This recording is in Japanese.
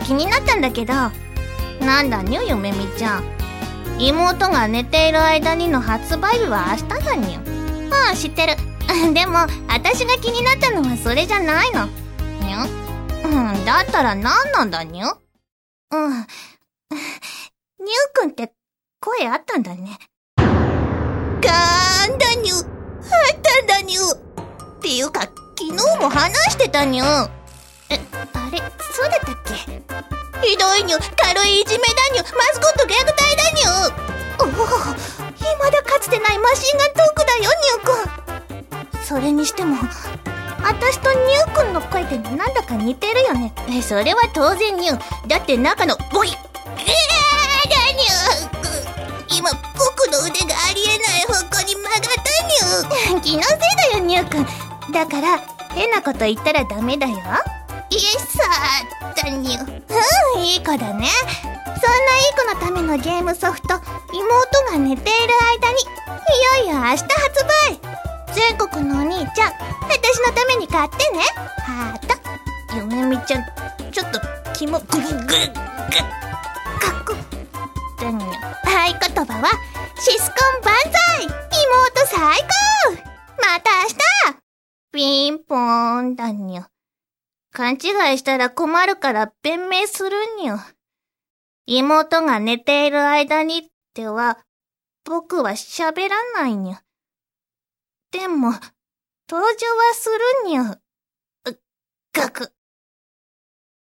気になったんだけど。なんだにゅ、ゆめみちゃん。妹が寝ている間にの発売日は明日だにゅ。うん、知ってる。でも、私が気になったのはそれじゃないの。にゅ。だったら何なんだにゅ。にゅうくんって声あったんだね。 ガーンだにゅ。あったんだにゅ。っていうか、昨日も話してたにゅ。 あれ、そうだったっけ？ ひどいにゅ。軽いいじめだにゅ。マスコット虐待だにゅ。 おお、未だかつてないマシンガントークだよ、にゅうくん。それにしても、私とにゅうくんの声ってなんだか似てるよね。 それは当然にゅ。だって中のボイだにゅ。今僕の腕がありえない方向に曲がったにゅ。 気のせいだよ、にゅうくん。だから変なこと言ったらダメだよ。 イエスだにゅ。 いい子だね。そんないい子のためのゲームソフト、妹が寝ている間にいよいよ明日発売。全国のお兄ちゃん、私のために買ってね。ハート。 ゆめみちゃん、ちょっとキモググググかっこだにゅ。合言葉はシスコン万歳。妹最高。また明日。ピンポーンだにゅ。勘違いしたら困るから弁明するにゅ。妹が寝ている間にっては、僕は喋らないにゅ。でも、登場はするにゅ。ガク。